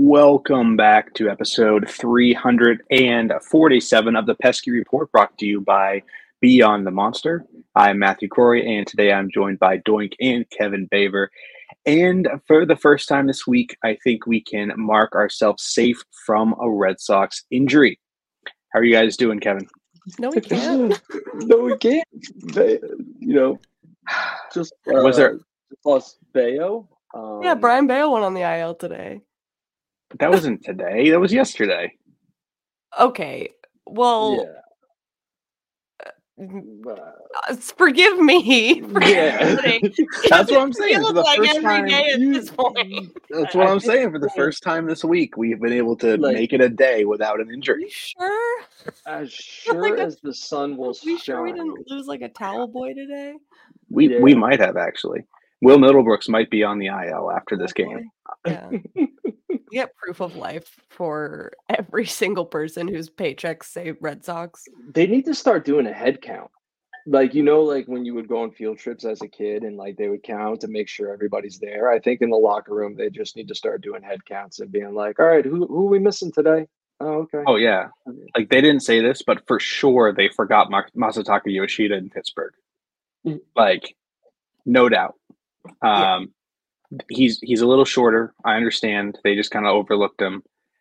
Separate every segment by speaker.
Speaker 1: Welcome back to episode 347 of the Pesky Report, brought to you by Beyond the Monster. I'm Matthew Corey, and today I'm joined by Doink and Kevin Baver. And for the first time this week, I think we can mark ourselves safe from a Red Sox injury. How are you guys doing, Kevin?
Speaker 2: No, we can't.
Speaker 3: No, we can't. Just
Speaker 1: Was there?
Speaker 3: Plus Bayo.
Speaker 2: Yeah, Brian Bale went on the IL today.
Speaker 1: That wasn't today. That was yesterday.
Speaker 2: Okay, well, forgive me.
Speaker 3: Yeah.
Speaker 1: That's what I'm saying.
Speaker 2: Feels
Speaker 1: For the
Speaker 2: like
Speaker 1: first
Speaker 2: every
Speaker 1: time,
Speaker 2: day at this point.
Speaker 1: that's what I'm saying. For the first time this week, we've been able to make it a day without an
Speaker 2: Are
Speaker 1: injury.
Speaker 2: you sure?
Speaker 3: As sure as the sun will
Speaker 2: Are we sure we
Speaker 3: shine.
Speaker 2: didn't lose like a towel boy today?
Speaker 1: We might have actually. Will Middlebrooks might be on the IL after this game.
Speaker 2: Yeah. We get proof of life for every single person whose paychecks say Red Sox.
Speaker 3: They need to start doing a head count. Like when you would go on field trips as a kid and they would count to make sure everybody's there. I think in the locker room they just need to start doing head counts and being like, all right, who are we missing today? Oh, okay.
Speaker 1: Oh yeah, like they didn't say this, but for sure they forgot Masataka Yoshida in Pittsburgh. Like, no doubt. He's a little shorter. I understand. They just kind of overlooked him.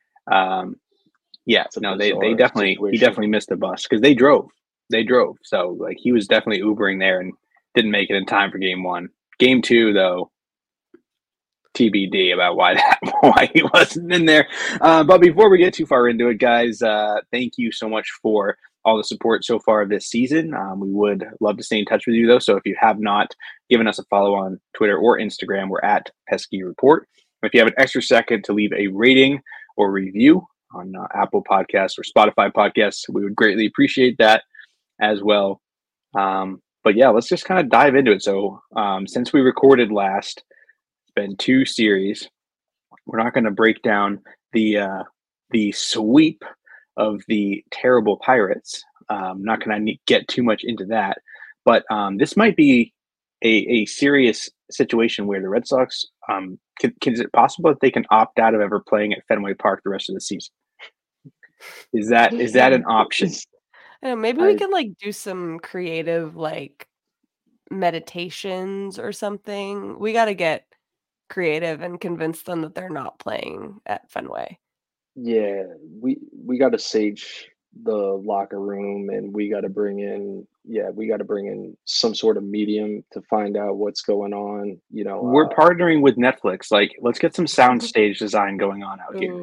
Speaker 1: He definitely missed the bus because they drove. So he was definitely Ubering there and didn't make it in time for game one. Game two, though, TBD about why he wasn't in there. But before we get too far into it, guys, thank you so much for all the support so far this season. We would love to stay in touch with you, though. So if you have not given us a follow on Twitter or Instagram, we're at Pesky Report. If you have an extra second to leave a rating or review on Apple Podcasts or Spotify Podcasts, we would greatly appreciate that as well. But yeah, let's just kind of dive into it. So since we recorded last, it's been two series. We're not going to break down the sweep of the terrible Pirates. I'm not going to get too much into that, but this might be a serious situation where the Red Sox, is it possible that they can opt out of ever playing at Fenway Park the rest of the season? Is that an option?
Speaker 2: I don't know, maybe we can do some creative meditations or something. We got to get creative and convince them that they're not playing at Fenway.
Speaker 3: Yeah, we got to sage the locker room, and we got to bring in some sort of medium to find out what's going on.
Speaker 1: We're partnering with Netflix. Let's get some soundstage design going on out here.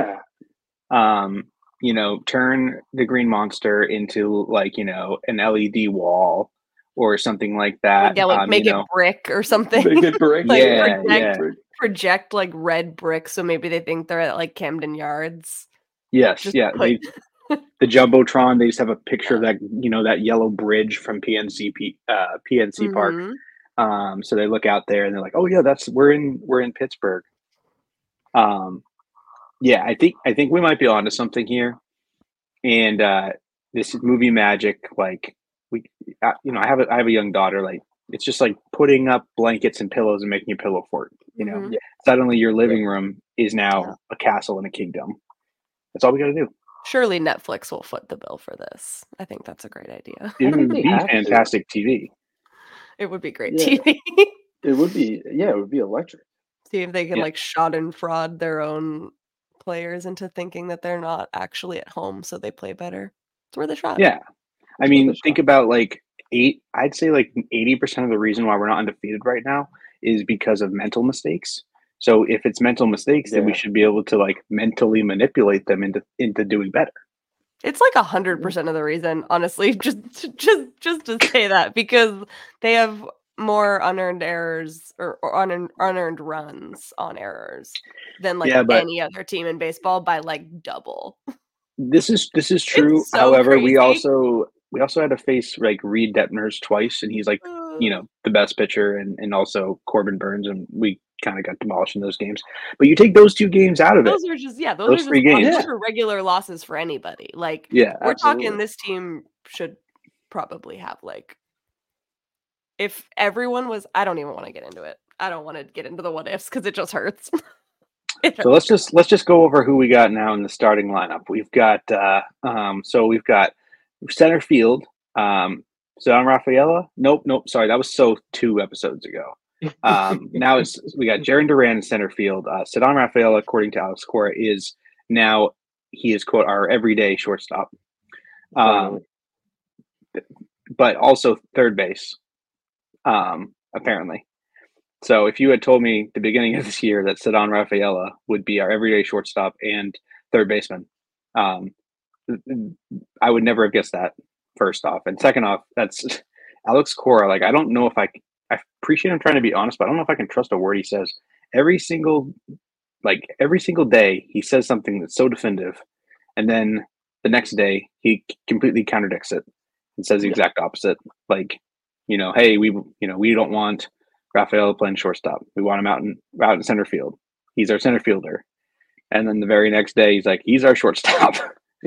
Speaker 1: Turn the Green Monster into an LED wall or something like that.
Speaker 2: Make it brick or something.
Speaker 3: Make it brick.
Speaker 2: Project red brick, so maybe they think they're at Camden Yards.
Speaker 1: Yes, the Jumbotron. They just have a picture of that, that yellow bridge from PNC Park. So they look out there and they're like, "Oh yeah, we're in Pittsburgh." I think we might be onto something here, and this movie magic. I have a young daughter. It's just putting up blankets and pillows and making a pillow fort. Suddenly your living room is now a castle and a kingdom. That's all we got to do.
Speaker 2: Surely Netflix will foot the bill for this. I think that's a great idea.
Speaker 1: It would be fantastic TV.
Speaker 2: It would be great TV.
Speaker 3: It would be electric.
Speaker 2: See if they can schadenfreude their own players into thinking that they're not actually at home, so they play better. It's worth a shot.
Speaker 1: Yeah. I mean, think about I'd say 80% of the reason why we're not undefeated right now is because of mental mistakes. So if it's mental mistakes, then we should be able to mentally manipulate them into doing better.
Speaker 2: It's 100% of the reason, honestly, just to say that, because they have more unearned errors or unearned runs on errors than any other team in baseball by double.
Speaker 1: This is true.
Speaker 2: So
Speaker 1: however,
Speaker 2: crazy.
Speaker 1: we also had to face Reed Detmers twice, and he's the best pitcher, and also Corbin Burns, and we kind of got demolished in those games. But you take those two games out of
Speaker 2: those
Speaker 1: it.
Speaker 2: Are just those
Speaker 1: are just
Speaker 2: 3 games.
Speaker 1: Those
Speaker 2: are regular losses for anybody. We're
Speaker 3: absolutely.
Speaker 2: talking this team should probably have if everyone was. I don't even want to get into it. I don't want to get into the what ifs because it just hurts.
Speaker 1: So let's just go over who we got now in the starting lineup. We've got we've got center field. Ceddanne Rafaela. Nope. Sorry, that was 2 episodes ago. Now we got Jarren Duran in center field. Ceddanne Rafaela, according to Alex Cora, is now he is quote our everyday shortstop. But also third base. Apparently. So if you had told me at the beginning of this year that Ceddanne Rafaela would be our everyday shortstop and third baseman, I would never have guessed that, first off. And second off, that's Alex Cora. Like, I don't know if I appreciate him trying to be honest, but I don't know if I can trust a word he says. Every single day he says something that's so definitive, and then the next day he completely contradicts it and says the exact opposite. Like, hey, we don't want Rafaela playing shortstop. We want him out in center field. He's our center fielder. And then the very next day, he's like, he's our shortstop.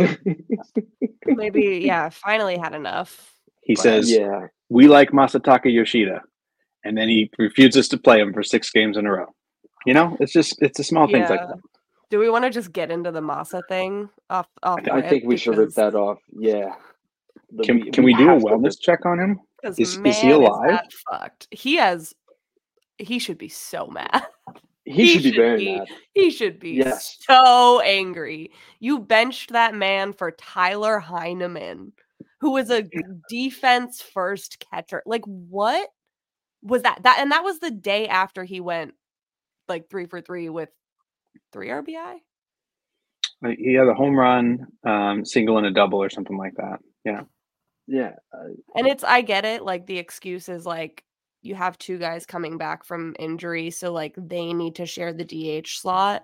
Speaker 2: Maybe, finally had enough.
Speaker 1: He says, we like Masataka Yoshida. And then he refuses to play him for 6 games in a row. It's the small things like that.
Speaker 2: Do we want to just get into the Masa thing off
Speaker 3: I think we should rip that off. Yeah.
Speaker 1: Can we do a wellness check on him? Is he alive?
Speaker 2: Fucked. He should be so mad.
Speaker 3: He should be very mad.
Speaker 2: He should be so angry. You benched that man for Tyler Heineman, who was a defense first catcher. Like, what was that? And that was the day after he went like 3 for 3 with 3 RBI.
Speaker 1: He had a home run, single and a double or something like that. Yeah.
Speaker 3: Yeah.
Speaker 2: And I get it. Like, the excuse is like, you have 2 guys coming back from injury, so like they need to share the DH slot.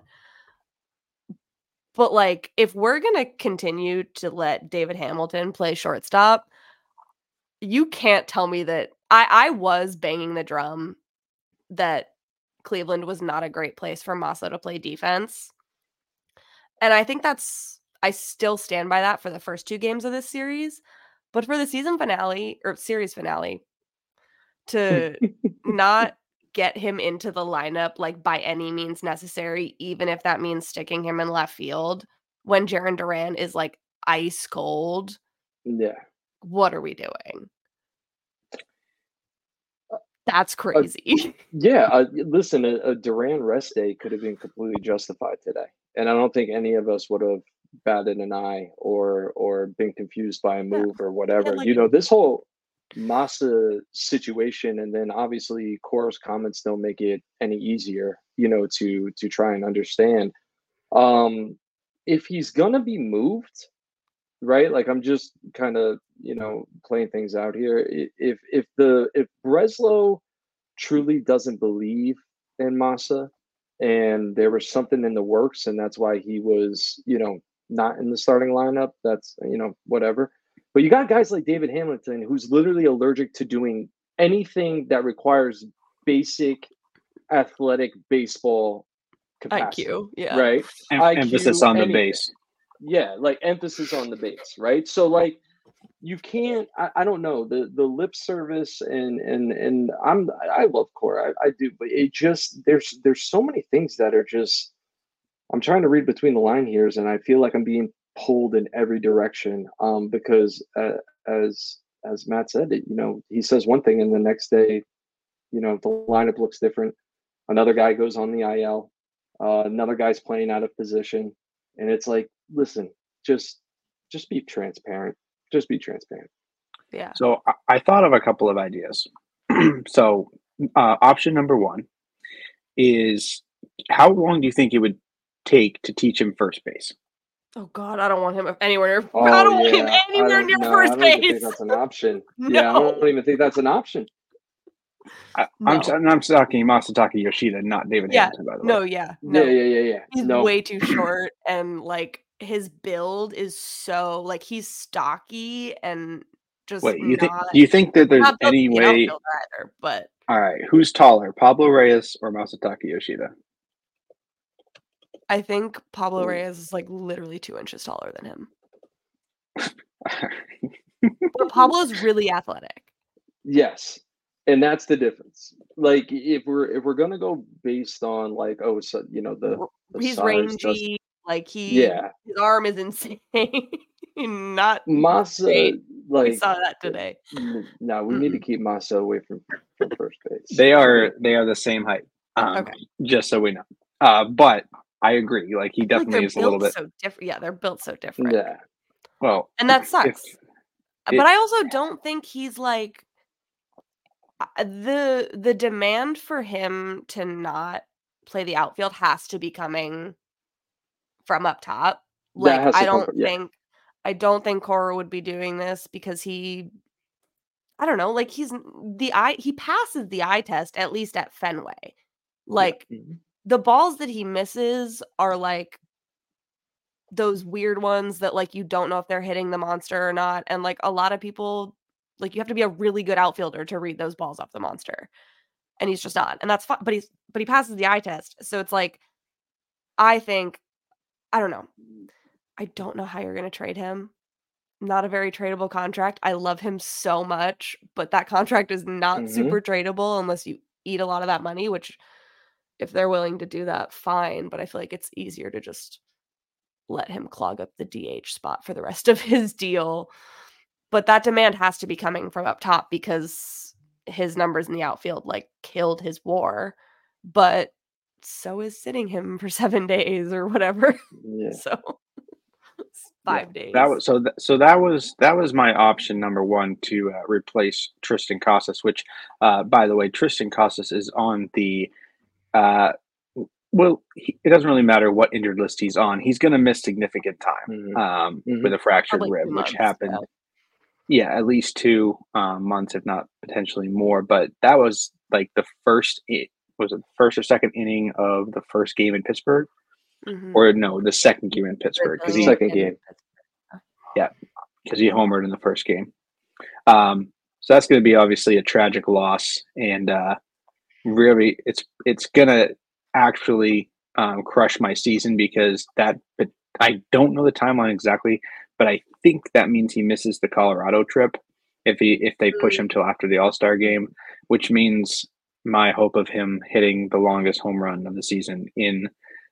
Speaker 2: But like, if we're going to continue to let David Hamilton play shortstop, you can't tell me that I was banging the drum that Cleveland was not a great place for Masa to play defense. And I think I still stand by that for the first 2 games of this series. But for the season finale or series finale, to not get him into the lineup like by any means necessary, even if that means sticking him in left field when Jarren Duran is like ice cold.
Speaker 3: Yeah.
Speaker 2: What are we doing? That's crazy.
Speaker 3: Listen, a Duran rest day could have been completely justified today. And I don't think any of us would have batted an eye or been confused by a move or whatever. This whole Masa situation, and then obviously Cora's comments don't make it any easier, to try and understand. If he's gonna be moved, right? Like, I'm just kind of playing things out here. If Breslow truly doesn't believe in Masa, and there was something in the works, and that's why he was not in the starting lineup, that's whatever. But you got guys like David Hamilton, who's literally allergic to doing anything that requires basic athletic baseball capacity.
Speaker 2: IQ, yeah.
Speaker 3: Right?
Speaker 1: Emphasis on the base.
Speaker 3: Yeah, like emphasis on the base, right? So like, you can't. I don't know, the lip service and I love Cora, I do, but it just there's so many things that are just. I'm trying to read between the line here, and I feel like I'm being pulled in every direction. Because as Matt said, he says one thing, and the next day, the lineup looks different. Another guy goes on the IL. Another guy's playing out of position, and it's like, listen, just be transparent. Just be transparent.
Speaker 2: Yeah.
Speaker 1: So I thought of a couple of ideas. So option number 1 is, how long do you think it would take to teach him first base?
Speaker 2: Oh God, I don't want him anywhere near. I don't want him anywhere near first base.
Speaker 3: I don't think that's an option. No. Yeah, I don't even think that's an option.
Speaker 1: I'm talking Masataka Yoshida, not David Hamilton, by the way.
Speaker 2: No.
Speaker 3: Yeah.
Speaker 2: He's way too short, and like his build is so like he's stocky and just.
Speaker 1: Wait, do you think that there's any way?
Speaker 2: Either, but
Speaker 1: all right, who's taller, Pablo Reyes or Masataka Yoshida?
Speaker 2: I think Pablo Reyes is like literally 2 inches taller than him. But Pablo's really athletic.
Speaker 3: Yes. And that's the difference. Like if we're gonna go based on like, oh, so the
Speaker 2: he's
Speaker 3: size
Speaker 2: rangy, like his arm is insane. Not
Speaker 3: Massa,
Speaker 2: great.
Speaker 3: like
Speaker 2: we saw that today.
Speaker 3: No, we need to keep Massa away from first base.
Speaker 1: They are the same height.
Speaker 2: Okay.
Speaker 1: Just so we know. But I agree. Like he definitely is a little bit
Speaker 2: so different. Yeah, they're built so different.
Speaker 3: Yeah.
Speaker 1: Well,
Speaker 2: and that sucks. But I also don't think he's like the demand for him to not play the outfield has to be coming from up top. Like I don't think Cora would be doing this because I don't know, like he passes the eye test at least at Fenway. Like the balls that he misses are like those weird ones that like you don't know if they're hitting the monster or not, and like a lot of people, like you have to be a really good outfielder to read those balls off the monster, and he's just not, and that's fine. But he passes the eye test, so it's like I don't know. I don't know how you're going to trade him. Not a very tradable contract. I love him so much, but that contract is not super tradable unless you eat a lot of that money, which if they're willing to do that, fine. But I feel like it's easier to just let him clog up the DH spot for the rest of his deal. But that demand has to be coming from up top because his numbers in the outfield like killed his WAR. But so is sitting him for 7 days or whatever.
Speaker 3: Yeah.
Speaker 2: So 5 days.
Speaker 1: That was my option number one to replace Triston Casas, which, by the way, Triston Casas is on the. It doesn't really matter what injured list he's on. He's going to miss significant time with a fractured rib, which happened. Yeah, at least 2 months, if not potentially more. But that was like the first. Was it the first or second inning of the first game in Pittsburgh? Or no, the second game in Pittsburgh.
Speaker 3: Second game.
Speaker 1: Yeah, because he homered in the first game. So that's going to be obviously a tragic loss, and really, it's going to actually crush my season because that. But I don't know the timeline exactly, but I think that means he misses the Colorado trip if they push him till after the All-Star game, which means my hope of him hitting the longest home run of the season in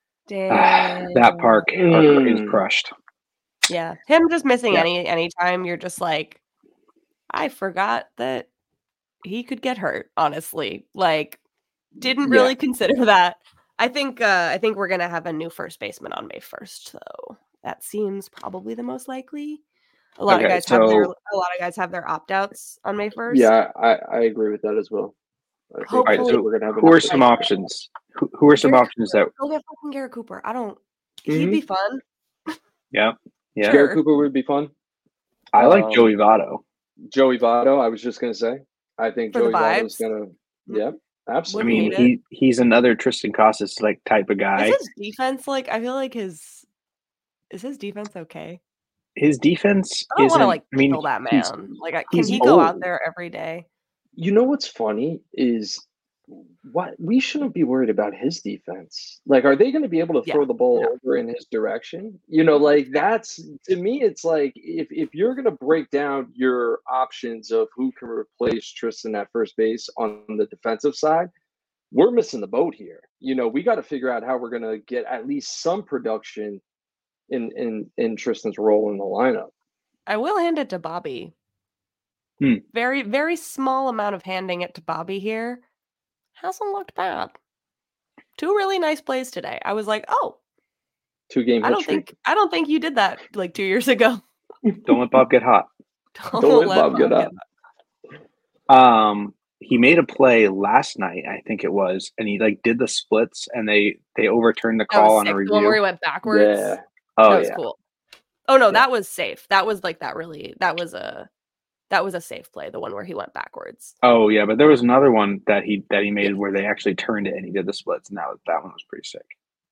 Speaker 1: that park is crushed.
Speaker 2: Yeah, him just missing any time, you're just like, I forgot that he could get hurt. Honestly, like, didn't really consider that. I think we're gonna have a new first baseman on May 1st, though. That seems probably the most likely. A lot of guys have their opt-outs on May 1st.
Speaker 3: Yeah, I agree with that as well.
Speaker 2: Hopefully,
Speaker 3: we're gonna have.
Speaker 1: Who are some options? Who are some options that
Speaker 2: go get fucking Garrett Cooper? I don't. He'd be fun.
Speaker 1: Yeah.
Speaker 3: Garrett Cooper would be fun.
Speaker 1: I like Joey Votto.
Speaker 3: Joey Votto. I was just gonna say. I think Joey Votto's gonna. Yeah, absolutely.
Speaker 1: I mean, he's another Triston Casas like type of guy.
Speaker 2: Is his defense like? I feel like is his defense okay?
Speaker 1: His defense.
Speaker 2: I don't want to like kill that man. Like, can he go out there every day?
Speaker 3: You know what's funny is what we shouldn't be worried about his defense. Like, are they going to be able to throw the ball over in his direction? Like that's, to me, it's like if you're going to break down your options of who can replace Triston at first base on the defensive side, we're missing the boat here. We got to figure out how we're going to get at least some production in Triston's role in the lineup.
Speaker 2: I will hand it to Bobby. Very, very small amount of handing it to Bobby here. Hasn't looked bad. 2 really nice plays today. I was like,
Speaker 3: 2-game.
Speaker 2: I don't think you did that like 2 years ago.
Speaker 1: Don't let Bob get hot.
Speaker 2: Don't let Bob get
Speaker 1: hot. He made a play last night, I think it was, and he like did the splits, and they overturned the call on a review.
Speaker 2: The one where he went backwards.
Speaker 3: Yeah.
Speaker 2: That was cool. Oh no, that was safe. That was like that was a safe play, the one where he went backwards.
Speaker 1: Oh yeah, but there was another one that he made where they actually turned it and he did the splits, and that one was pretty sick.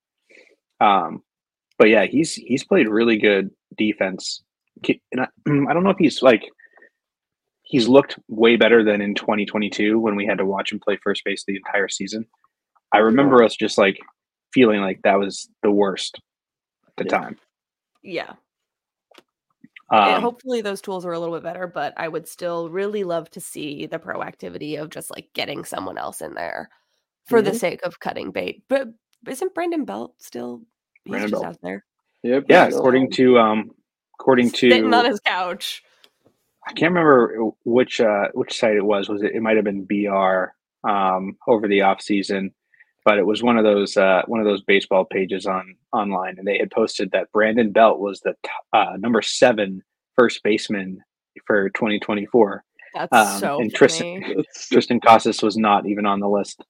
Speaker 1: But yeah, he's played really good defense. And I don't know if he's looked way better than in 2022 when we had to watch him play first base the entire season. I remember us just like feeling like that was the worst at the time.
Speaker 2: Yeah. Hopefully those tools are a little bit better, but I would still really love to see the proactivity of just like getting someone else in there for the sake of cutting bait. But isn't Brandon Belt still? He's just out there.
Speaker 3: Yep.
Speaker 1: Yeah, according to
Speaker 2: sitting on his couch.
Speaker 1: I can't remember which site it was. It might have been BR over the off season, but it was one of those baseball pages online, and they had posted that Brandon Belt was the number 7 first baseman for 2024.
Speaker 2: That's so
Speaker 1: and
Speaker 2: funny.
Speaker 1: Tristan Casas was not even on the list.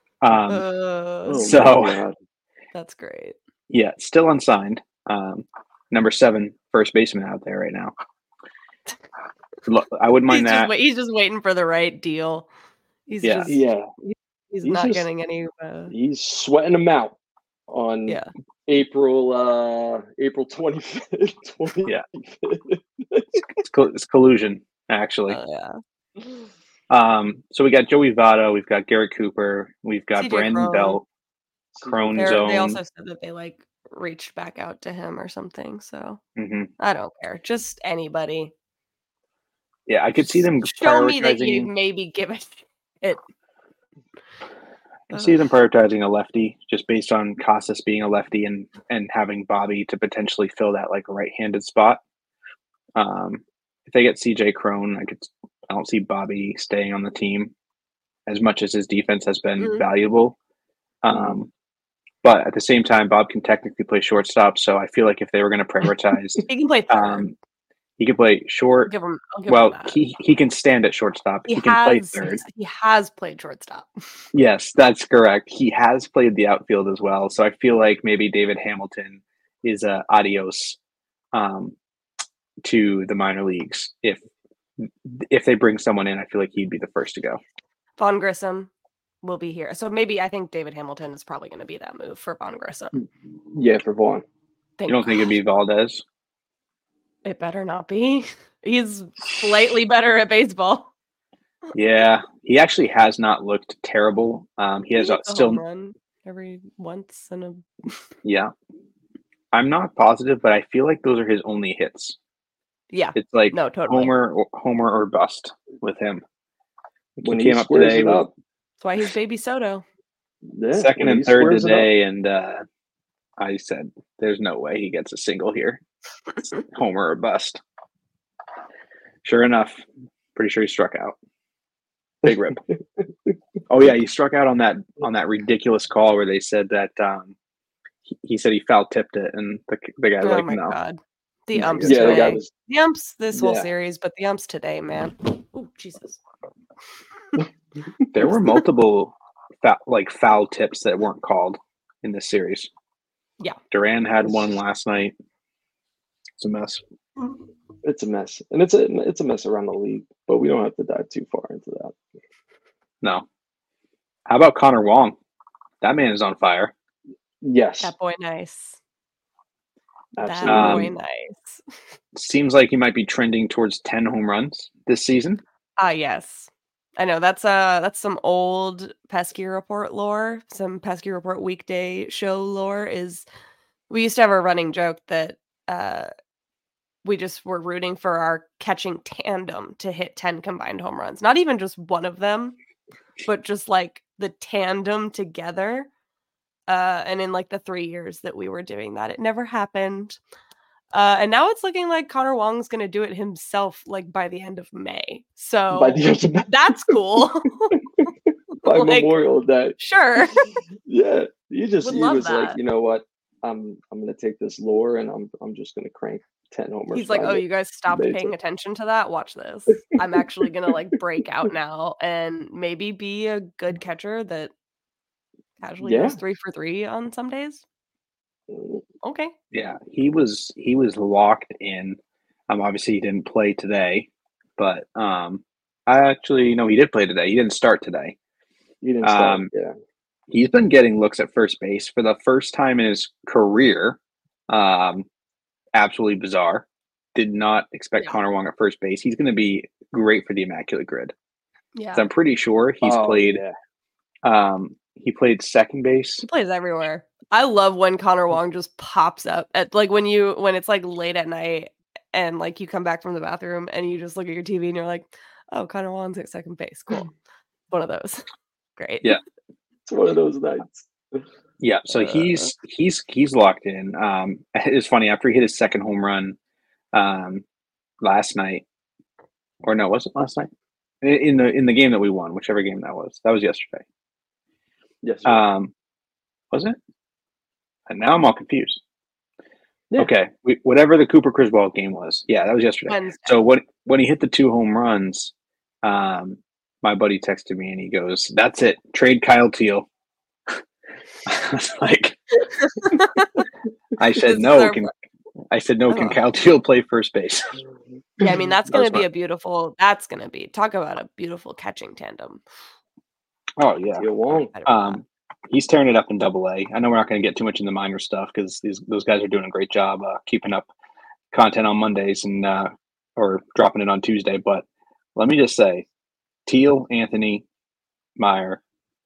Speaker 2: That's great.
Speaker 1: Yeah, still unsigned. Number 7 first baseman out there right now. I wouldn't mind that.
Speaker 2: He's just waiting for the right deal. He's not getting any.
Speaker 3: He's sweating them out on April 25th.
Speaker 1: Yeah, it's collusion actually. So we got Joey Votto, we've got Garrett Cooper, we've got Brandon Belt, Crone Zone.
Speaker 2: They also said that they reached back out to him or something. So I don't care. Just anybody.
Speaker 1: Yeah, I could see them
Speaker 2: show me that you maybe give it.
Speaker 1: I see them prioritizing a lefty just based on Casas being a lefty and having Bobby to potentially fill that right-handed spot. If they get CJ Crone, I don't see Bobby staying on the team as much as his defense has been valuable. But at the same time, Bob can technically play shortstop, so I feel like if they were going to prioritize,
Speaker 2: he can play third.
Speaker 1: He can play short. I'll give him that. He can stand at shortstop. He can play third.
Speaker 2: He has played shortstop.
Speaker 1: Yes, that's correct. He has played the outfield as well. So I feel like maybe David Hamilton is adios to the minor leagues. If they bring someone in, I feel like he'd be the first to go.
Speaker 2: Vaughn Grissom will be here. So maybe I think David Hamilton is probably going to be that move for Vaughn Grissom.
Speaker 3: Yeah, for Vaughn.
Speaker 1: You don't think it'd be Valdez?
Speaker 2: It better not be. He's slightly better at baseball.
Speaker 1: Yeah, he actually has not looked terrible. He has still
Speaker 2: home run every once in a.
Speaker 1: Yeah, I'm not positive, but I feel like those are his only hits.
Speaker 2: Yeah,
Speaker 1: it's like
Speaker 2: totally.
Speaker 1: Homer or bust with him.
Speaker 3: When he came up today,
Speaker 2: that's why he's Baby Soto.
Speaker 3: Yeah,
Speaker 1: second and third today, and I said, "There's no way he gets a single here." Homer or bust. Sure enough, pretty sure he struck out. Big rip. Oh yeah, he struck out on that ridiculous call where they said that he said he foul tipped it, and the guy
Speaker 2: no.
Speaker 1: God.
Speaker 2: The umps today. The umps this whole series, but the umps today, man. Oh Jesus.
Speaker 1: There were multiple foul tips that weren't called in this series.
Speaker 2: Yeah.
Speaker 1: Duran had one last night. It's a mess.
Speaker 3: It's a mess. And it's a mess around the league, but we don't have to dive too far into that.
Speaker 1: No. How about Connor Wong? That man is on fire.
Speaker 3: Yes.
Speaker 2: That boy nice.
Speaker 3: Absolutely.
Speaker 2: That boy nice.
Speaker 1: Seems like he might be trending towards 10 home runs this season.
Speaker 2: Yes. I know that's some old Pesky Report lore. Some Pesky Report weekday show lore is we used to have a running joke that we just were rooting for our catching tandem to hit 10 combined home runs. Not even just one of them, but just the tandem together. And in the 3 years that we were doing that, it never happened. And now it's looking like Connor Wong's going to do it himself, by the end of May. So that's cool.
Speaker 3: By Memorial Day.
Speaker 2: Sure.
Speaker 3: Yeah. He was
Speaker 2: that.
Speaker 3: like, you know what? I'm going to take this lore and I'm just going to crank 10 homers.
Speaker 2: He's like, oh, you guys stopped paying attention to that? Watch this. I'm actually going to break out now and maybe be a good catcher that casually goes 3 for 3 on some days. Okay.
Speaker 1: Yeah, he was locked in. Obviously he didn't play today, but I actually he did play today. He didn't start today.
Speaker 3: He didn't start. Yeah.
Speaker 1: He's been getting looks at first base for the first time in his career. Absolutely bizarre. Did not expect Connor Wong at first base. He's going to be great for the Immaculate Grid.
Speaker 2: Yeah.
Speaker 1: So I'm pretty sure he's played. Yeah. He played second base.
Speaker 2: He plays everywhere. I love when Connor Wong just pops up at when it's late at night and like you come back from the bathroom and you just look at your TV and you're like, oh, Connor Wallen's at second base. Cool. One of those. Great.
Speaker 1: Yeah.
Speaker 3: It's one of those nights.
Speaker 1: Yeah, so he's locked in. It's funny, after he hit his second home run last night, or no, was it last night? In the game that we won, whichever game that was. That was yesterday.
Speaker 3: Yes.
Speaker 1: Was it? And now I'm all confused.
Speaker 3: Yeah.
Speaker 1: Okay, whatever the Cooper Criswell game was. Yeah, that was yesterday.
Speaker 2: Wednesday.
Speaker 1: So when he hit the 2 home runs, my buddy texted me and he goes, "That's it. Trade Kyle Teal." I was like, I said no. Can Kyle Teal play first base?
Speaker 2: Yeah, I mean that's going to be a beautiful. That's going to be talk about a beautiful catching tandem.
Speaker 1: Oh yeah, he's tearing it up in Double-A. I know we're not going to get too much in the minor stuff because those guys are doing a great job keeping up content on Mondays and or dropping it on Tuesday. But let me just say, Teal, Anthony, Meyer,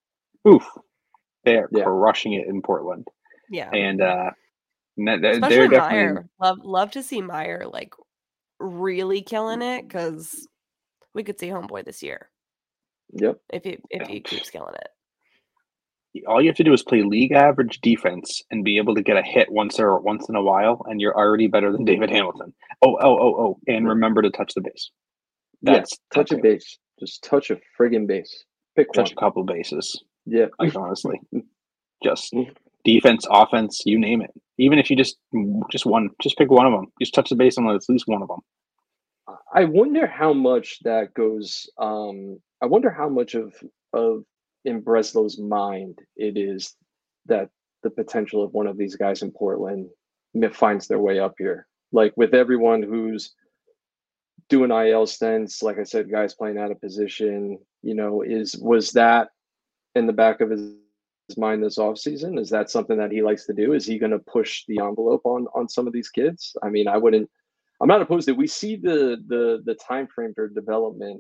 Speaker 1: they're crushing it in Portland.
Speaker 2: Yeah,
Speaker 1: and
Speaker 2: especially Meyer. Love to see Meyer like really killing it because we could see homeboy this year.
Speaker 3: Yep.
Speaker 2: If he keeps killing it.
Speaker 1: All you have to do is play league average defense and be able to get a hit once in a while, and you're already better than David Hamilton. Oh, and remember to touch the base.
Speaker 3: Touch a base. Just touch a friggin' base.
Speaker 1: Touch a couple bases.
Speaker 3: Yeah.
Speaker 1: Like, honestly. Just defense, offense, you name it. Even if you just pick one of them. Just touch the base on at least one of them.
Speaker 3: I wonder how much that goes. I wonder how much of in Breslow's mind it is that the potential of one of these guys in Portland finds their way up here. Like with everyone who's doing IL stints, like I said, guys playing out of position, was that in the back of his mind this offseason? Is that something that he likes to do? Is he going to push the envelope on some of these kids? I mean, I'm not opposed to it. We see the time frame for development,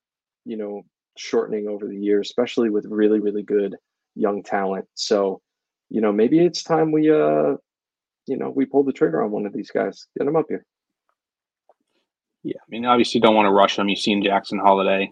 Speaker 3: shortening over the years, especially with really, really good young talent. So, maybe it's time we pull the trigger on one of these guys, get them up here.
Speaker 1: Yeah, I mean, obviously, you don't want to rush them. You've seen Jackson Holiday,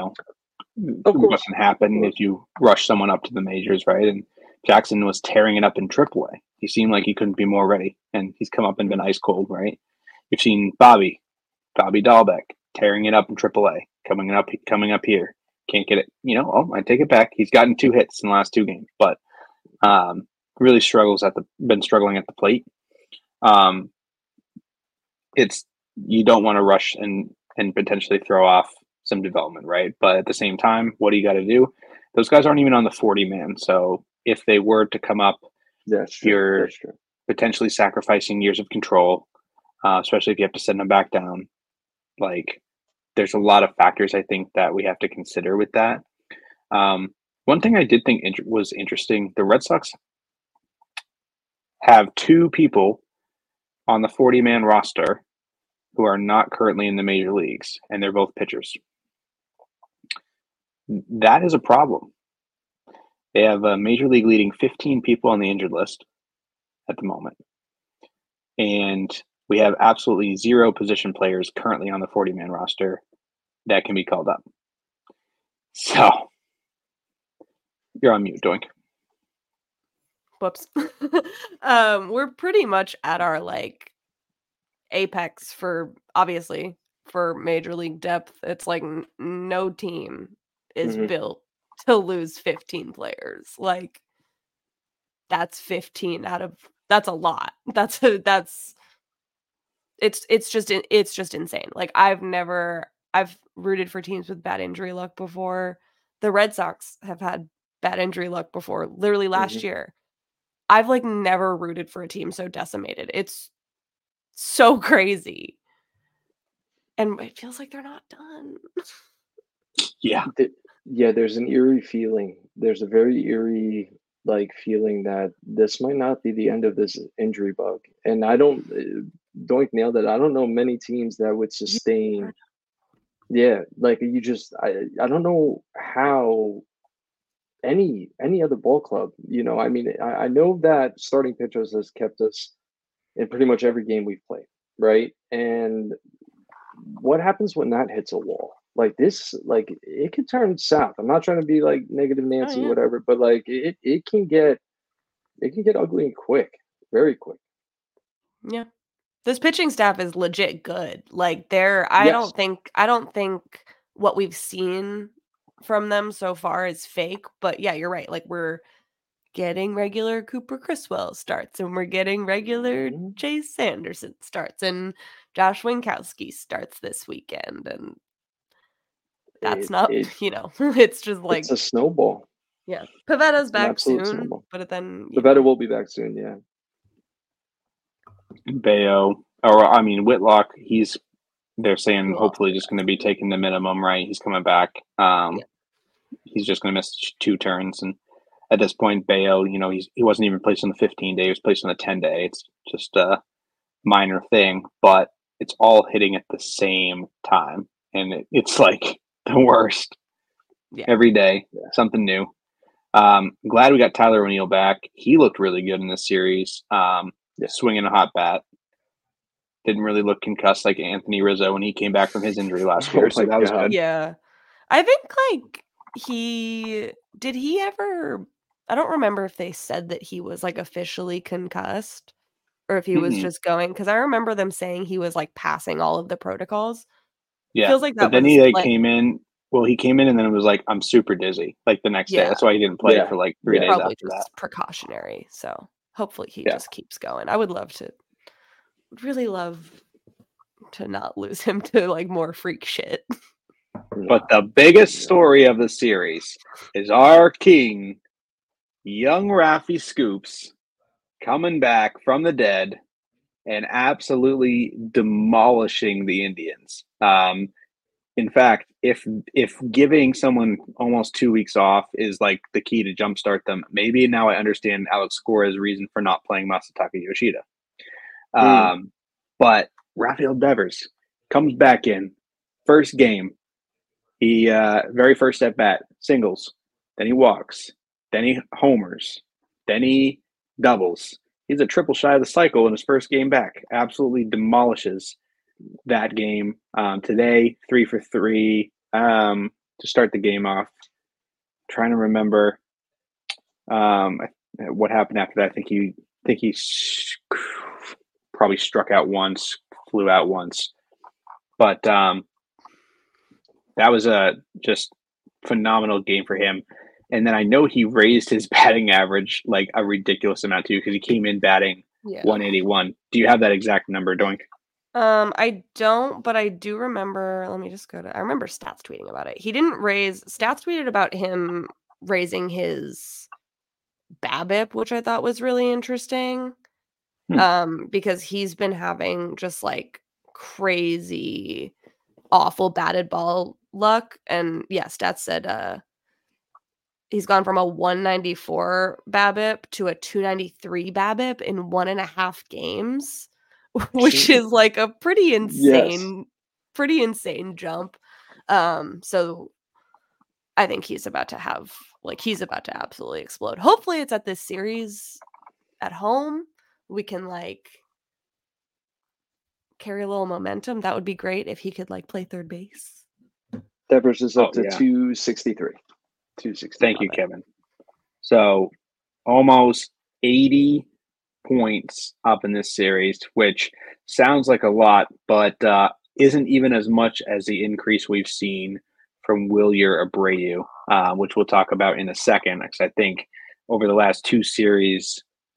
Speaker 3: of course.
Speaker 1: What can happen if you rush someone up to the majors, right? And Jackson was tearing it up in AAA. He seemed like he couldn't be more ready, and he's come up and been ice cold, right? You've seen Bobby Dahlbeck tearing it up in AAA, coming up here. Can't get it, I take it back. He's gotten 2 hits in the last 2 games, but really been struggling at the plate. You don't want to rush and potentially throw off some development, right? But at the same time, what do you got to do? Those guys aren't even on the 40-man. So if they were to come up, you're potentially sacrificing years of control, especially if you have to send them back down. Like, there's a lot of factors I think that we have to consider with that. One thing I did think was interesting, the Red Sox have 2 people on the 40-man roster who are not currently in the major leagues, and they're both pitchers. That is a problem. They have a major league leading 15 people on the injured list at the moment. And we have absolutely 0 position players currently on the 40-man roster that can be called up. So, you're on mute, Doink.
Speaker 2: Whoops. We're pretty much at our apex for major league depth. It's like no team is built to lose 15 players. Like, that's 15 that's a lot. It's just insane. Like, I've rooted for teams with bad injury luck before. The Red Sox have had bad injury luck before. Literally last year. I've never rooted for a team so decimated. It's so crazy. And it feels like they're not done.
Speaker 1: Yeah.
Speaker 3: There's an eerie feeling. There's a very eerie feeling that this might not be the end of this injury bug. And I don't nailed it. I don't know many teams that would sustain. Yeah, I don't know how any other ball club, I mean, I know that starting pitchers has kept us in pretty much every game we've played. right? And what happens when that hits a wall? Like this, like it could turn south. I'm not trying to be like negative Nancy, whatever, but like it can get ugly and quick, very quick.
Speaker 2: Yeah. This pitching staff is legit good. Like I don't think what we've seen from them so far is fake, but yeah, you're right. Like we're getting regular Cooper Criswell starts, and we're getting regular Chase Sanderson starts, and Josh Winkowski starts this weekend, and that's it's just like
Speaker 3: it's a snowball.
Speaker 2: Yeah, Pavetta's back soon, snowball. But then
Speaker 3: Pavetta will be back soon. Yeah,
Speaker 1: Whitlock. They're saying hopefully just going to be taking the minimum, right? He's coming back. He's just going to miss 2 turns, and at this point, Bayo, he wasn't even placed on the 15-day; he was placed on the 10-day. It's just a minor thing, but it's all hitting at the same time, and it's like the worst. Yeah. Every day, something new. Glad we got Tyler O'Neill back. He looked really good in this series. Swinging a hot bat. Didn't really look concussed like Anthony Rizzo when he came back from his injury last year. So that was good.
Speaker 2: Yeah. I think like did he ever, I don't remember if they said that he was like officially concussed or if he was just going, because I remember them saying he was like passing all of the protocols.
Speaker 1: Yeah. Feels like that. But then he came in. Well, he came in and then it was like, I'm super dizzy. Like the next day. That's why he didn't play for like 3 days
Speaker 2: probably
Speaker 1: after
Speaker 2: just that. Precautionary. So hopefully he just keeps going. I would really love to not lose him to like more freak shit.
Speaker 1: But the biggest story of the series is our king, young Rafi Scoops, coming back from the dead and absolutely demolishing the Indians. In fact, if giving someone almost 2 weeks off is like the key to jumpstart them, maybe now I understand Alex Cora's reason for not playing Masataka Yoshida. But Rafael Devers comes back in, first game. He very first at bat, singles. Then he walks. Then he homers. Then he doubles. He's a triple shy of the cycle in his first game back. Absolutely demolishes that game. Today, 3 for 3 to start the game off. Trying to remember what happened after that. I think he probably struck out once, flew out once, but that was a just phenomenal game for him. And then I know he raised his batting average like a ridiculous amount too, because he came in batting 181. Do you have that exact number, Doink?
Speaker 2: I don't, but I do remember. Let me just go to. I remember Stats tweeting about it. He didn't raise. Stats tweeted about him raising his BABIP, which I thought was really interesting. Because he's been having just like crazy, awful batted ball luck, and Stats said he's gone from a 194 BABIP to a 293 BABIP in 1.5 games. Which is like a pretty insane jump. So I think he's about to absolutely explode. Hopefully it's at this series at home. We can like carry a little momentum. That would be great if he could like play third base.
Speaker 3: Devers is up to 263. 260.
Speaker 1: Thank you, Kevin. So almost 80 points up in this series, which sounds like a lot, but isn't even as much as the increase we've seen from Wilyer Abreu, which we'll talk about in a second, because I think over the last 2 series,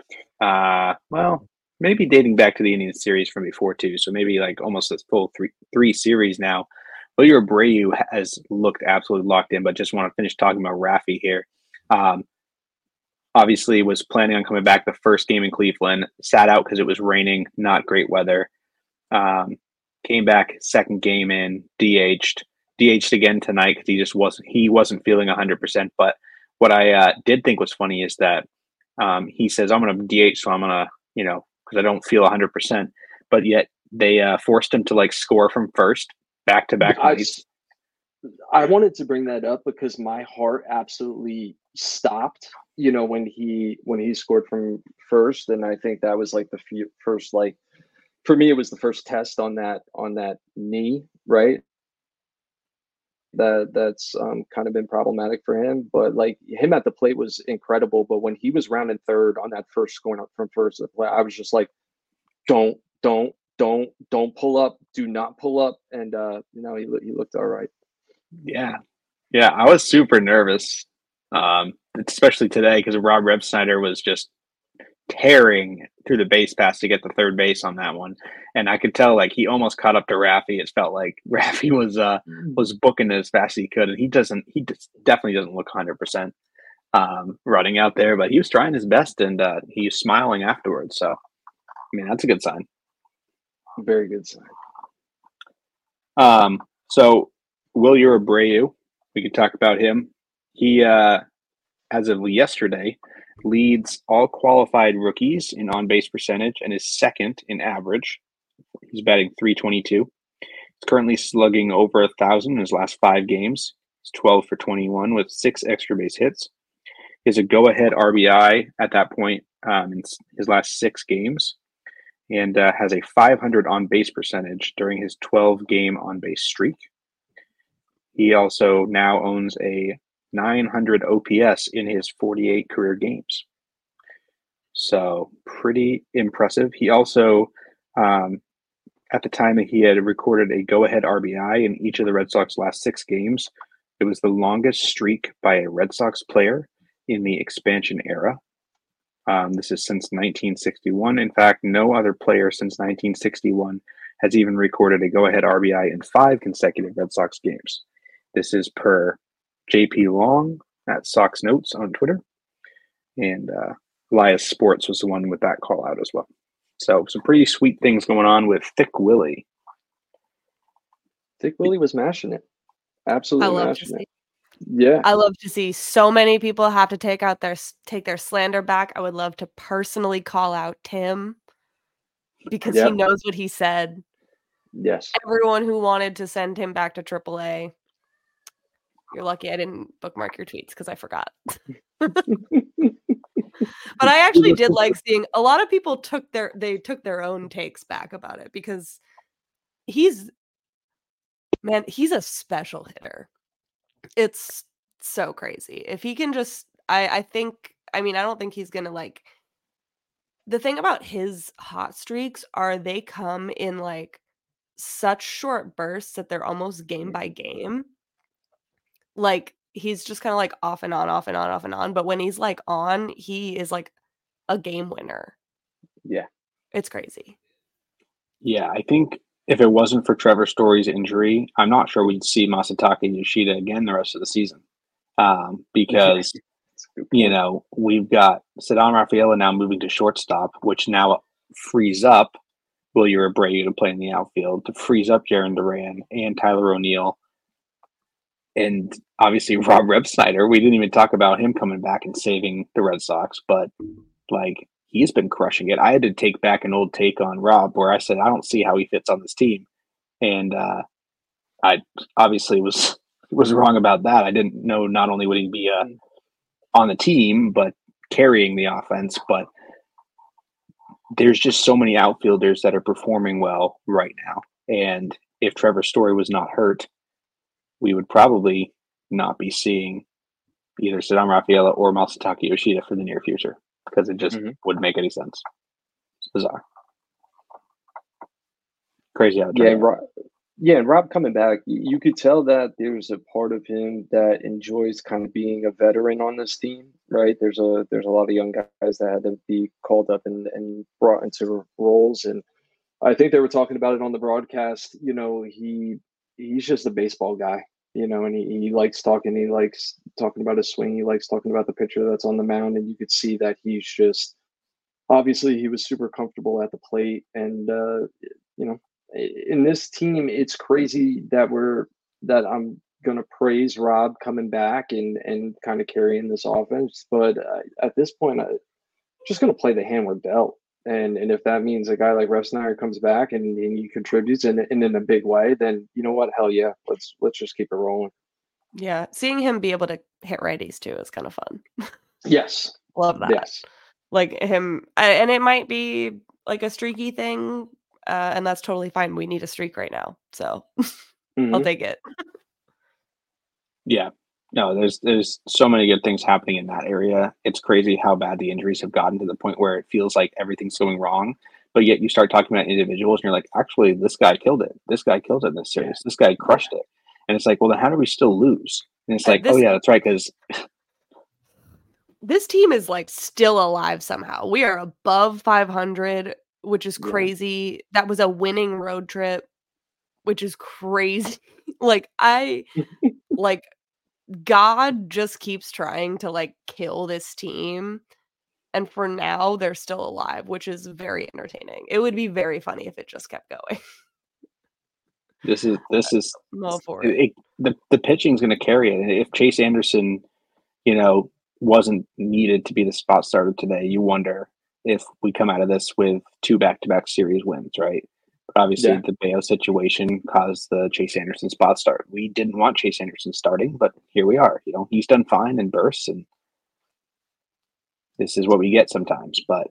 Speaker 1: maybe dating back to the Indian series from before too, so maybe like almost a full three series now, Wilyer Abreu has looked absolutely locked in, but just want to finish talking about Rafi here. Obviously was planning on coming back the first game in Cleveland, sat out because it was raining, not great weather. Came back second game in, DH'd again tonight because he wasn't feeling 100%. But what I did think was funny is that he says, I'm going to DH, so I'm going to, because I don't feel 100%. But yet they forced him to like score from first back-to-back nights.
Speaker 3: I wanted to bring that up because my heart absolutely stopped, when he scored from first, and I think that was like the first like for me, it was the first test on that knee, right? That's kind of been problematic for him. But like him at the plate was incredible. But when he was rounding third on that first going up from first to the plate, I was just like, don't pull up, do not pull up. And he looked all right.
Speaker 1: Yeah, I was super nervous, especially today because Rob Refsnyder was just tearing through the base pass to get the third base on that one, and I could tell like he almost caught up to Raffy. It felt like Raffy was booking it as fast as he could, and he definitely doesn't look 100% running out there, but he was trying his best, and he was smiling afterwards. So, I mean, that's a good sign.
Speaker 3: Very good sign.
Speaker 1: So Wilyer Abreu, we could talk about him. He, as of yesterday, leads all qualified rookies in on-base percentage and is second in average. He's batting .322. He's currently slugging over 1,000 in his last 5 games. He's 12 for 21 with 6 extra base hits. He has a go-ahead RBI at that point in his last 6 games, and has a .500 on-base percentage during his 12-game on-base streak. He also now owns a .900 OPS in his 48 career games. So pretty impressive. He also, at the time that he had recorded a go-ahead RBI in each of the Red Sox last 6 games, it was the longest streak by a Red Sox player in the expansion era. This is since 1961. In fact, no other player since 1961 has even recorded a go-ahead RBI in 5 consecutive Red Sox games. This is per JP Long at Sox Notes on Twitter. And Elias Sports was the one with that call out as well. So some pretty sweet things going on with Thick Willie.
Speaker 3: Thick Willie was mashing it. Absolutely mashing it.
Speaker 2: Yeah. I love to see so many people have to take their slander back. I would love to personally call out Tim because he knows what he said.
Speaker 3: Yes.
Speaker 2: Everyone who wanted to send him back to AAA. You're lucky I didn't bookmark your tweets because I forgot. But I actually did like seeing a lot of people took their own takes back about it because he's a special hitter. It's so crazy. If he can just I don't think he's gonna like the thing about his hot streaks are they come in like such short bursts that they're almost game by game. Like he's just kind of like off and on, off and on, off and on. But when he's like on, he is like a game winner.
Speaker 3: Yeah.
Speaker 2: It's crazy.
Speaker 1: Yeah, I think if it wasn't for Trevor Story's injury, I'm not sure we'd see Masataka Yoshida again the rest of the season. Because, we've got Ceddanne Rafaela now moving to shortstop, which now frees up Wilyer Abreu to play in the outfield, to freeze up Jarren Duran and Tyler O'Neill. And obviously Rob Refsnyder, we didn't even talk about him coming back and saving the Red Sox, but like he's been crushing it. I had to take back an old take on Rob where I said, I don't see how he fits on this team. And I obviously was wrong about that. I didn't know not only would he be on the team, but carrying the offense. But there's just so many outfielders that are performing well right now. And if Trevor Story was not hurt, we would probably not be seeing either Ceddanne Rafaela or Masataka Yoshida for the near future because it just wouldn't make any sense. It's bizarre. Crazy how
Speaker 3: and Rob coming back, you could tell that there's a part of him that enjoys kind of being a veteran on this team, right? There's a lot of young guys that had to be called up and brought into roles. And I think they were talking about it on the broadcast. He's just a baseball guy, and he likes talking. He likes talking about his swing. He likes talking about the pitcher that's on the mound. And you could see that he's just, obviously he was super comfortable at the plate. And, in this team, it's crazy that I'm going to praise Rob coming back and kind of carrying this offense. But at this point, I'm just going to play the hand we're dealt. And if that means a guy like Refsnyder comes back and he contributes and in a big way, then you know what? Hell yeah. Let's just keep it rolling.
Speaker 2: Yeah. Seeing him be able to hit righties too is kind of fun.
Speaker 3: Yes.
Speaker 2: Love that.
Speaker 3: Yes.
Speaker 2: Like him, and it might be like a streaky thing and that's totally fine. We need a streak right now, so I'll take it.
Speaker 1: Yeah. No, there's so many good things happening in that area. It's crazy how bad the injuries have gotten to the point where it feels like everything's going wrong. But yet you start talking about individuals and you're like, actually, this guy killed it. This guy killed it in this series. This guy crushed it. And it's like, well, then how do we still lose? And it's like, oh yeah, that's right, because
Speaker 2: this team is like still alive somehow. We are above 500, which is crazy. That was a winning road trip, which is crazy. Like God just keeps trying to like kill this team. And for now, they're still alive, which is very entertaining. It would be very funny if it just kept going.
Speaker 1: This is
Speaker 2: I'm all for it.
Speaker 1: The pitching's going to carry it. And if Chase Anderson, wasn't needed to be the spot starter today, you wonder if we come out of this with 2 back-to-back series wins, right? But obviously, the Bayo situation caused the Chase Anderson spot start. We didn't want Chase Anderson starting, but here we are. He's done fine in bursts, and this is what we get sometimes. But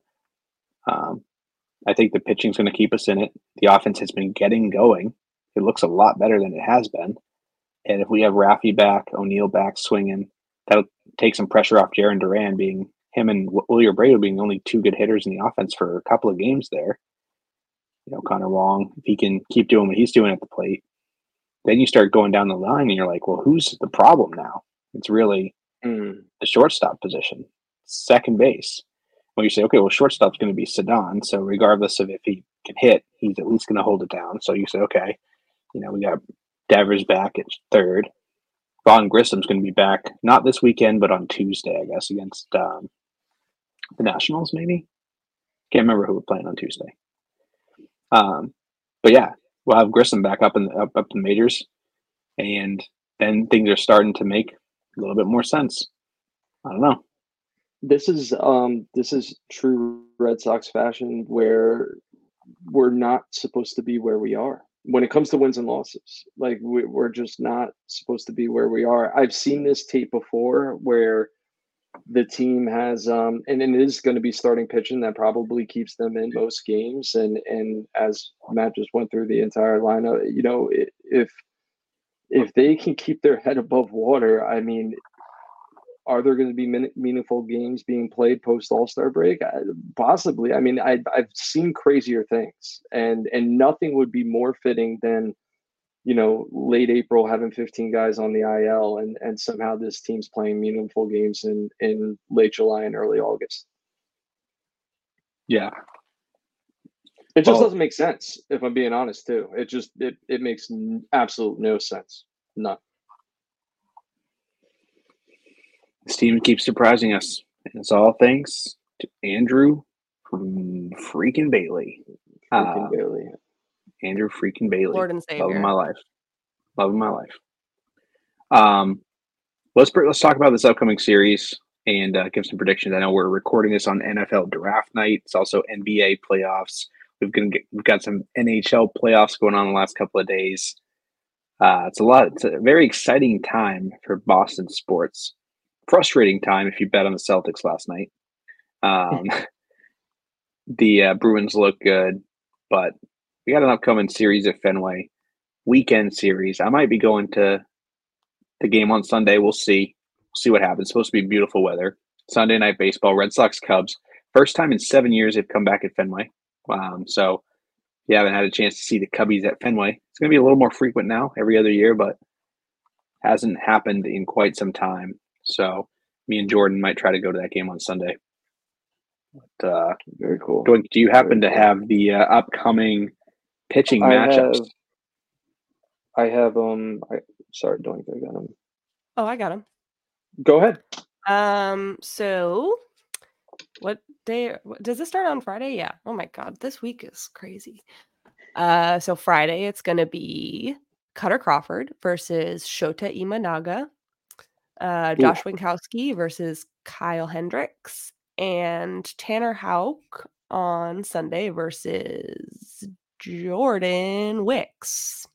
Speaker 1: I think the pitching's going to keep us in it. The offense has been getting going. It looks a lot better than it has been. And if we have Raffy back, O'Neill back swinging, that'll take some pressure off Jarren Duran, being him and Wilyer Brado being the only 2 good hitters in the offense for a couple of games there. Connor Wong, if he can keep doing what he's doing at the plate, then you start going down the line and you're like, well, who's the problem now? It's really the shortstop position, second base. Well, you say, okay, well, shortstop's going to be Ceddanne. So regardless of if he can hit, he's at least going to hold it down. So you say, okay, we got Devers back at third. Vaughn Grissom's going to be back, not this weekend, but on Tuesday, I guess, against the Nationals, maybe. Can't remember who we're playing on Tuesday. But yeah, we'll have Grissom back up in the majors, and then things are starting to make a little bit more sense. I don't know.
Speaker 3: This is true Red Sox fashion, where we're not supposed to be where we are when it comes to wins and losses. Like we're just not supposed to be where we are. I've seen this tape before where the team has and it is going to be starting pitching that probably keeps them in most games. And as Matt just went through the entire lineup, if they can keep their head above water, I mean, are there going to be meaningful games being played post All-Star break? Possibly. I mean, I've seen crazier things, and nothing would be more fitting than, late April having 15 guys on the IL, and somehow this team's playing meaningful games in late July and early August.
Speaker 1: Yeah.
Speaker 3: It just doesn't make sense, if I'm being honest, too. It makes absolute no sense. None.
Speaker 1: This team keeps surprising us. And it's all thanks to Andrew freaking Bailey. Andrew freaking Bailey.
Speaker 2: Lord and Savior.
Speaker 1: Love of my life. Love of my life. Let's talk about this upcoming series and give some predictions. I know we're recording this on NFL draft night. It's also NBA playoffs. We've got some NHL playoffs going on the last couple of days. It's a very exciting time for Boston sports. Frustrating time if you bet on the Celtics last night. The Bruins look good, but we got an upcoming series at Fenway, weekend series. I might be going to the game on Sunday. We'll see. We'll see what happens. It's supposed to be beautiful weather. Sunday night baseball, Red Sox, Cubs. First time in 7 years they've come back at Fenway. So if you haven't had a chance to see the Cubbies at Fenway, it's going to be a little more frequent now, every other year, but hasn't happened in quite some time. So me and Jordan might try to go to that game on Sunday. But,
Speaker 3: very cool.
Speaker 1: Do you happen to have the upcoming pitching matchups?
Speaker 3: I have sorry, Doink, I got him.
Speaker 2: Oh, I got him.
Speaker 3: Go ahead.
Speaker 2: So what day does this start on Friday? Yeah. Oh my God, this week is crazy. So Friday it's gonna be Cutter Crawford versus Shota Imanaga. Josh Winkowski versus Kyle Hendricks, and Tanner Houck on Sunday versus Jordan Wicks.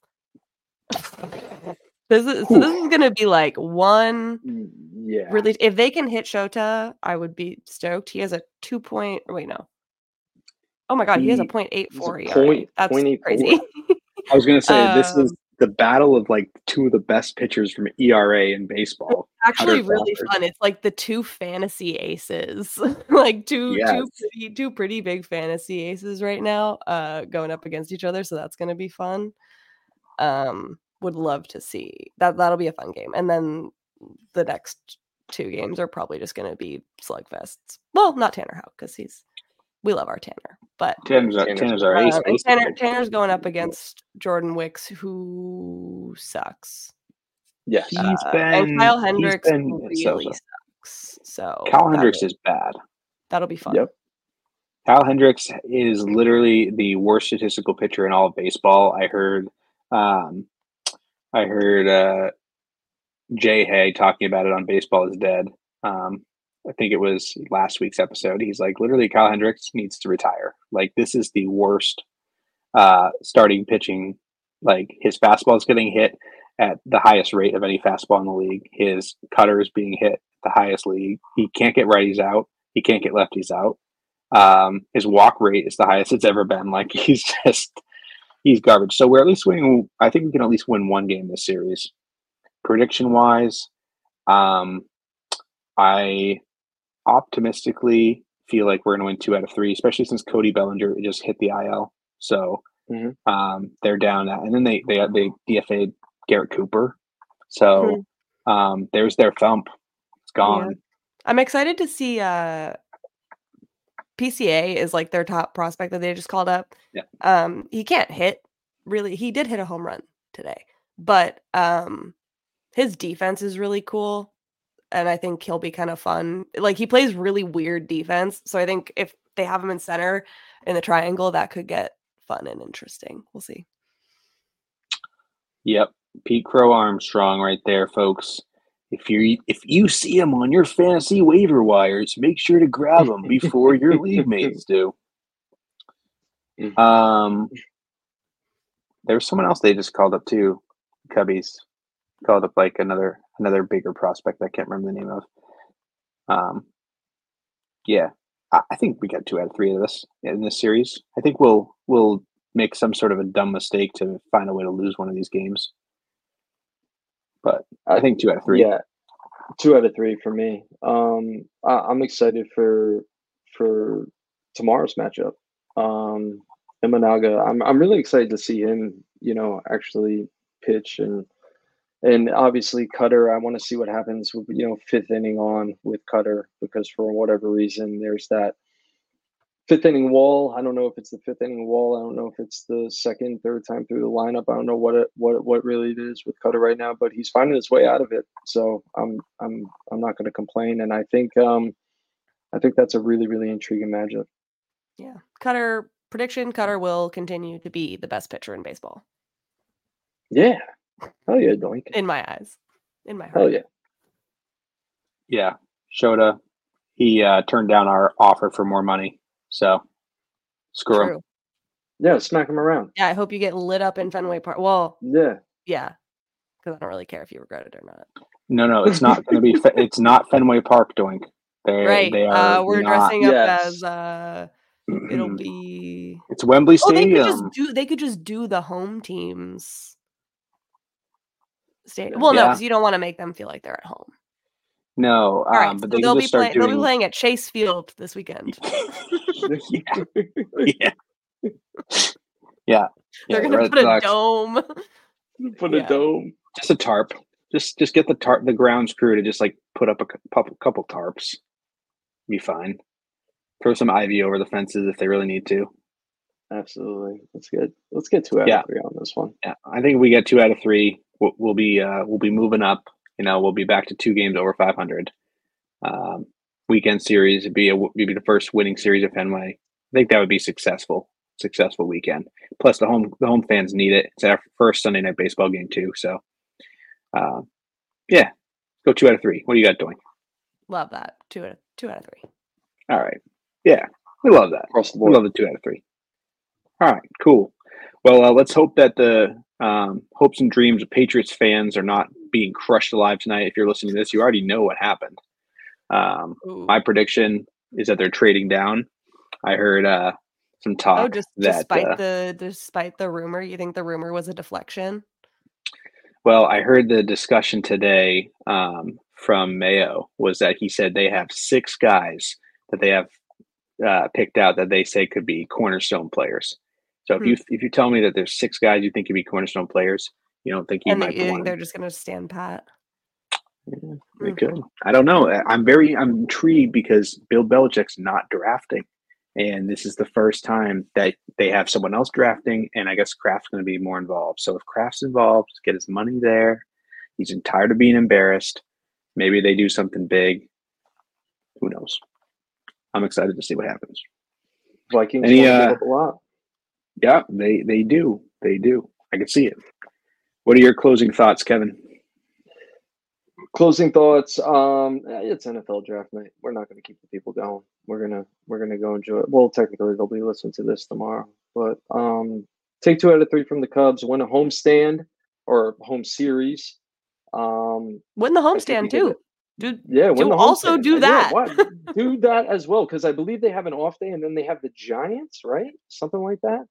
Speaker 2: This is going to be like one.
Speaker 3: Yeah.
Speaker 2: Really, if they can hit Shota, I would be stoked. He has a 2 point. Wait, no. Oh my God, he has a 0.84 ERA. That's crazy.
Speaker 1: I was going to say, this is the battle of like two of the best pitchers from ERA in baseball.
Speaker 2: Actually, really fun. It's like the two fantasy aces, like two pretty big fantasy aces right now, going up against each other. So that's going to be fun. Would love to see that. That'll be a fun game. And then the next two games are probably just going to be slugfests. Well, not Tanner Houck because we love our Tanner, but
Speaker 1: Tanner's our ace.
Speaker 2: Tanner's going up against Jordan Wicks, who sucks.
Speaker 3: Yes,
Speaker 2: and Kyle Hendricks really sucks. So
Speaker 1: Kyle Hendricks is bad.
Speaker 2: That'll be fun.
Speaker 3: Yep.
Speaker 1: Kyle Hendricks is literally the worst statistical pitcher in all of baseball. I heard Jay Hay talking about it on Baseball is Dead. I think it was last week's episode. He's like, literally, Kyle Hendricks needs to retire. Like, this is the worst starting pitching. Like, his fastball is getting hit at the highest rate of any fastball in the league. His cutter is being hit at the highest league. He can't get righties out. He can't get lefties out. His walk rate is the highest it's ever been. Like, he's garbage. So we're at least winning. I think we can at least win one game this series. Prediction wise, I optimistically feel like we're going to win 2 out of 3, especially since Cody Bellinger just hit the IL. So they're down that, and then they DFA'd Garrett Cooper. So there's their thump. It's gone.
Speaker 2: Yeah. I'm excited to see PCA is like their top prospect that they just called up.
Speaker 1: Yeah.
Speaker 2: He can't hit really. He did hit a home run today, but his defense is really cool. And I think he'll be kind of fun. Like, he plays really weird defense. So I think if they have him in center in the triangle, that could get fun and interesting. We'll see.
Speaker 1: Yep. Pete Crow Armstrong right there, folks. If you see him on your fantasy waiver wires, make sure to grab him before your league mates do. There's someone else they just called up too. Cubbies called up like another bigger prospect I can't remember the name of. Yeah, I think we got 2 out of 3 of this in this series. I think we'll make some sort of a dumb mistake to find a way to lose one of these games. But I think 2 out of 3.
Speaker 3: Yeah, 2 out of 3 for me. I'm excited for tomorrow's matchup. Imanaga. I'm really excited to see him, actually pitch and obviously Cutter. I want to see what happens with 5th inning on with Cutter, because for whatever reason there's that 5th inning wall. I don't know if it's the 5th inning wall. I don't know if it's the second, third time through the lineup. I don't know what really it is with Cutter right now, but he's finding his way out of it. So I'm not going to complain, and I think that's a really, really intriguing matchup.
Speaker 2: Yeah, Cutter prediction: Cutter will continue to be the best pitcher in baseball.
Speaker 3: Yeah, hell yeah, Doink.
Speaker 2: In my eyes, in my heart.
Speaker 3: Hell yeah.
Speaker 1: Yeah, Shota. He turned down our offer for more money. So, screw him.
Speaker 3: Yeah, smack him around.
Speaker 2: Yeah, I hope you get lit up in Fenway Park. Well,
Speaker 3: yeah,
Speaker 2: because I don't really care if you regret it or not.
Speaker 1: No, it's not going to be. It's not Fenway Park, Doink.
Speaker 2: Right.
Speaker 1: They are.
Speaker 2: We're dressing up as. It'll be.
Speaker 1: It's Wembley Stadium.
Speaker 2: They could just do the home teams. Stadium. Well, no, because you don't want to make them feel like they're at home.
Speaker 1: No,
Speaker 2: right,
Speaker 1: but
Speaker 2: so they'll be playing at Chase Field this weekend.
Speaker 1: Yeah.
Speaker 2: They're gonna put a dome.
Speaker 3: Put a dome.
Speaker 1: Just a tarp. Just get the grounds crew to just like put up a couple tarps. Be fine. Throw some ivy over the fences if they really need to.
Speaker 3: Absolutely, that's good. Let's get 2 out of 3 on this one.
Speaker 1: Yeah, I think if we get 2 out of 3, we'll be moving up. We'll be back to 2 games over 500. Weekend series would be the first winning series of Fenway. I think that would be successful weekend. Plus the home fans need it. It's our first Sunday night baseball game too. So, yeah, go 2 out of 3. What do you got doing?
Speaker 2: Love that 2 out of 3.
Speaker 1: All right, yeah, we love that. We love the 2 out of 3. All right, cool. Well, let's hope that the hopes and dreams of Patriots fans are not being crushed alive tonight. If you're listening to this, you already know what happened. My prediction is that they're trading down. I heard some talk.
Speaker 2: Despite the rumor, you think the rumor was a deflection?
Speaker 1: Well, I heard the discussion today from Mayo was that he said they have 6 guys that they have picked out that they say could be cornerstone players. So if you tell me that there's 6 guys you think could be cornerstone players, you don't think he might be one?
Speaker 2: They're just going to stand pat.
Speaker 1: Yeah, they could. I don't know. I'm intrigued because Bill Belichick's not drafting, and this is the first time that they have someone else drafting, and I guess Kraft's going to be more involved. So if Kraft's involved, get his money there. He's tired of being embarrassed. Maybe they do something big. Who knows? I'm excited to see what happens.
Speaker 3: Vikings give up a lot.
Speaker 1: Yeah, they do. They do. I can see it. What are your closing thoughts, Kevin?
Speaker 3: Closing thoughts. It's NFL draft night. We're not going to keep the people going. We're gonna go enjoy it. Well, technically they'll be listening to this tomorrow, but take 2 out of 3 from the Cubs. Win a homestand or home series.
Speaker 2: Win the homestand too. Dude,
Speaker 3: yeah,
Speaker 2: win the also do that.
Speaker 3: Yeah, do that as well, because I believe they have an off day and then they have the Giants, right? Something like that.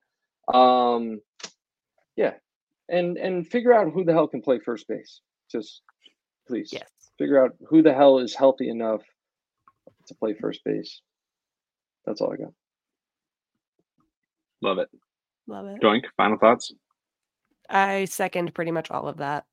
Speaker 3: Yeah, and figure out who the hell can play first base. Just please, figure out who the hell is healthy enough to play first base. That's all I got.
Speaker 1: Love it.
Speaker 2: Love it.
Speaker 1: Doink, final thoughts?
Speaker 2: I second pretty much all of that.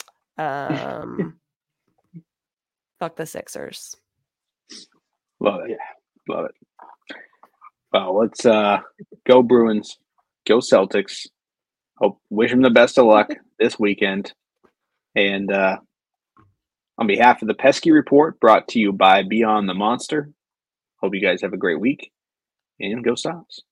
Speaker 2: Fuck the Sixers.
Speaker 1: Love it. Yeah, love it. Well, let's go Bruins. Go Celtics. Wish them the best of luck this weekend. And on behalf of the Pesky Report, brought to you by Beyond the Monster, hope you guys have a great week. And go Sox.